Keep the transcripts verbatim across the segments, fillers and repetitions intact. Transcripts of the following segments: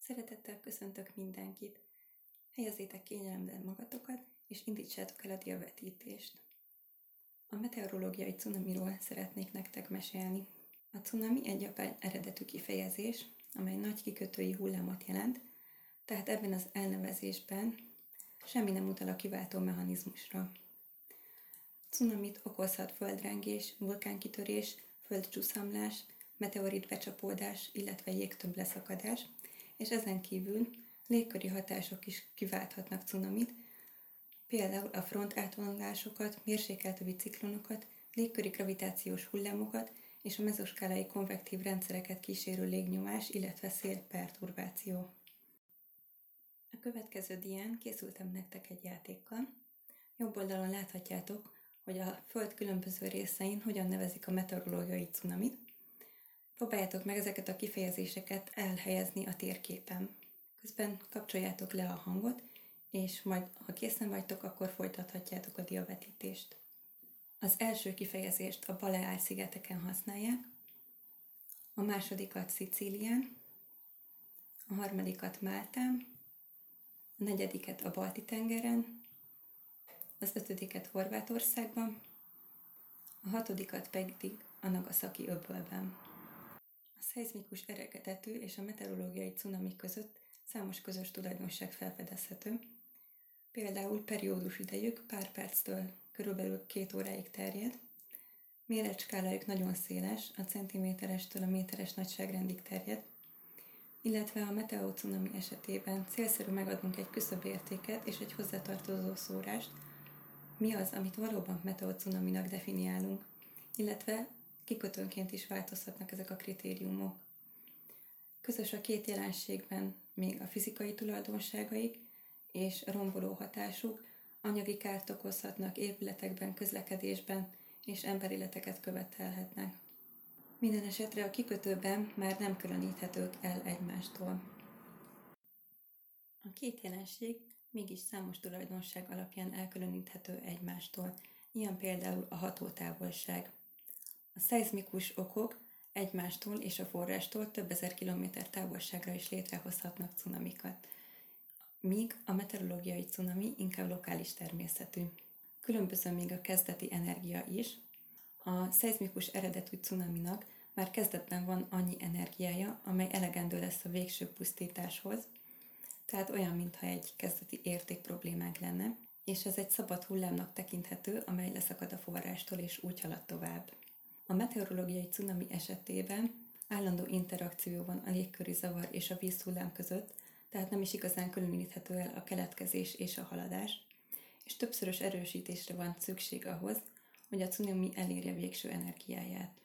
Szeretettel köszöntök mindenkit! Helyezzétek kényelemben magatokat, és indítsátok el a diavetítést. A meteorológiai cunamiról szeretnék nektek mesélni. A cunami egy japán eredetű kifejezés, amely nagy kikötői hullámot jelent, tehát ebben az elnevezésben semmi nem utal a kiváltó mechanizmusra. Cunamit okozhat földrengés, vulkánkitörés, földcsúszamlás, meteorit becsapódás, illetve jégtömb leszakadás, és ezen kívül légköri hatások is kiválthatnak cunamit, például a front átvonulásokat, mérsékeltövi ciklonokat, légköri gravitációs hullámokat és a mezoskálai konvektív rendszereket kísérő légnyomás, illetve szélperturbáció. A következő dián készültem nektek egy játékkal. Jobb oldalon láthatjátok, hogy a Föld különböző részein hogyan nevezik a meteorológiai cunamit. Próbáljátok meg ezeket a kifejezéseket elhelyezni a térképen. Közben kapcsoljátok le a hangot, és majd, ha készen vagytok, akkor folytathatjátok a diavetítést. Az első kifejezést a Baleár-szigeteken használják, a másodikat Szicílián, a harmadikat Máltán, a negyediket a Balti-tengeren, az ötödiket Horvátországban, a hatodikat pedig a Nagasaki-öbölben. A szeizmikus eredetű és a meteorológiai cunami között számos közös tulajdonság felfedezhető, például periódus idejük pár perctől körülbelül két óráig terjed, méretskálájuk nagyon széles, a centiméterestől a méteres nagyságrendig terjed, illetve a meteocunami esetében célszerű megadnunk egy küszöbértéket és egy hozzátartozó szórást, mi az, amit valóban meteocunaminak definiálunk, illetve kikötőnként is változhatnak ezek a kritériumok. Közös a két jelenségben még a fizikai tulajdonságaik és a romboló hatásuk, anyagi kárt okozhatnak épületekben, közlekedésben és emberéleteket követelhetnek. Minden esetre a kikötőben már nem különíthetők el egymástól. A két jelenség mégis számos tulajdonság alapján elkülöníthető egymástól, ilyen például a hatótávolság. A szeizmikus okok egymástól és a forrástól több ezer kilométer távolságra is létrehozhatnak cunamikat, míg a meteorológiai cunami inkább lokális természetű. Különböző még a kezdeti energia is. A szeizmikus eredetű cunaminak már kezdetben van annyi energiája, amely elegendő lesz a végső pusztításhoz, tehát olyan, mintha egy kezdeti érték problémánk lenne, és ez egy szabad hullámnak tekinthető, amely leszakad a forrástól és úgy halad tovább. A meteorológiai cunami esetében állandó interakció van a légköri zavar és a vízhullám között, tehát nem is igazán különíthető el a keletkezés és a haladás, és többszörös erősítésre van szükség ahhoz, hogy a cunami elérje végső energiáját.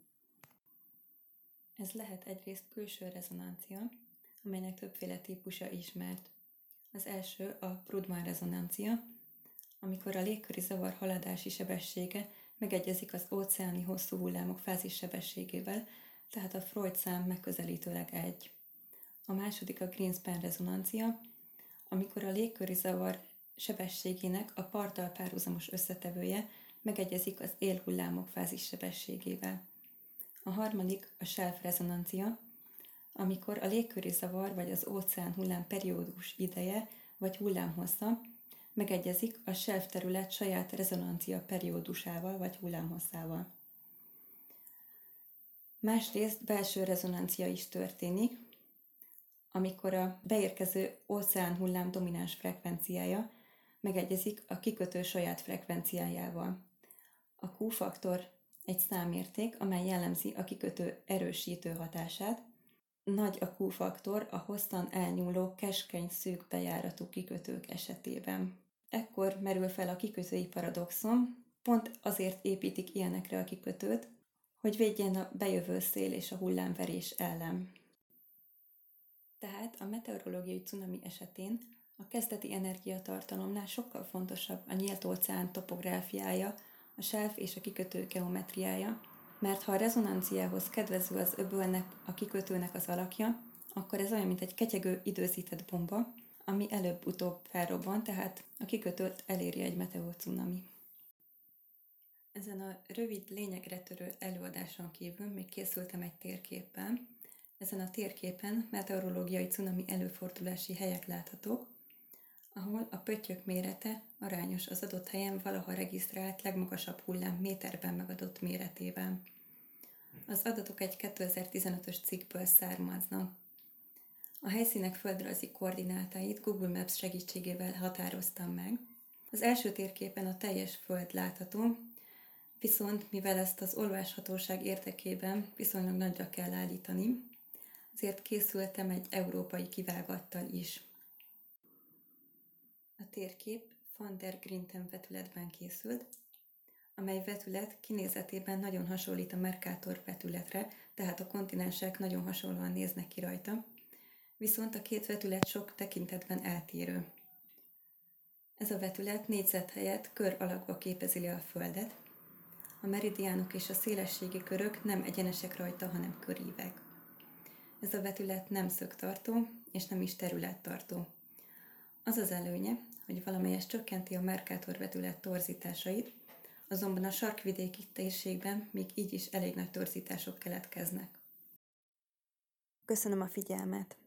Ez lehet egyrészt külső rezonancia, amelynek többféle típusa ismert. Az első a Prud'homme rezonancia, amikor a légköri zavar haladási sebessége megegyezik az óceáni hosszú hullámok fázis sebességével, tehát a Freud szám megközelítőleg egy. A második a Greenspan rezonancia, amikor a légköri zavar sebességének a parttal párhuzamos összetevője megegyezik az élhullámok fázis sebességével. A harmadik a Shelf rezonancia, amikor a légköri zavar vagy az óceán hullám periódus ideje vagy hullámhossza megegyezik a shelf terület saját rezonancia periódusával vagy hullámhosszával. Másrészt belső rezonancia is történik, amikor a beérkező óceán hullám domináns frekvenciája megegyezik a kikötő saját frekvenciájával. A Q-faktor egy számérték, amely jellemzi a kikötő erősítő hatását. Nagy a Q-faktor a hosszan elnyúló, keskeny, szűk bejáratú kikötők esetében. Ekkor merül fel a kikötői paradoxon, pont azért építik ilyenekre a kikötőt, hogy védjen a bejövő szél és a hullámverés ellen. Tehát a meteorológiai cunami esetén a kezdeti energiatartalomnál sokkal fontosabb a nyílt óceán topográfiája, a shelf és a kikötő geometriája, mert ha a rezonanciához kedvező az öbölnek, a kikötőnek az alakja, akkor ez olyan, mint egy ketyegő, időzített bomba, ami előbb-utóbb felrobban, tehát a kikötőt eléri egy meteorcunami. Ezen a rövid, lényegre törő előadáson kívül még készültem egy térképpel. Ezen a térképen meteorológiai cunami előfordulási helyek láthatók, ahol a pöttyök mérete arányos az adott helyen valaha regisztrált legmagasabb hullám méterben megadott méretével. Az adatok egy kétezer-tizenötös cikkből származnak. A helyszínek földrajzi koordinátáit Google Maps segítségével határoztam meg. Az első térképen a teljes föld látható, viszont mivel ezt az olvashatóság érdekében viszonylag nagyra kell állítani, ezért készültem egy európai kivágattal is. A térkép Van der Grinten vetületben készült, amely vetület kinézetében nagyon hasonlít a Mercator vetületre, tehát a kontinensek nagyon hasonlóan néznek ki rajta, viszont a két vetület sok tekintetben eltérő. Ez a vetület négyzet helyett kör alakba képezi le a Földet. A meridiánok és a szélességi körök nem egyenesek rajta, hanem körívek. Ez a vetület nem szögtartó és nem is területtartó. Az az előnye, hogy valamelyest csökkenti a Mercator vetület torzításait, azonban a sarkvidéki térségben még így is elég nagy torzítások keletkeznek. Köszönöm a figyelmet!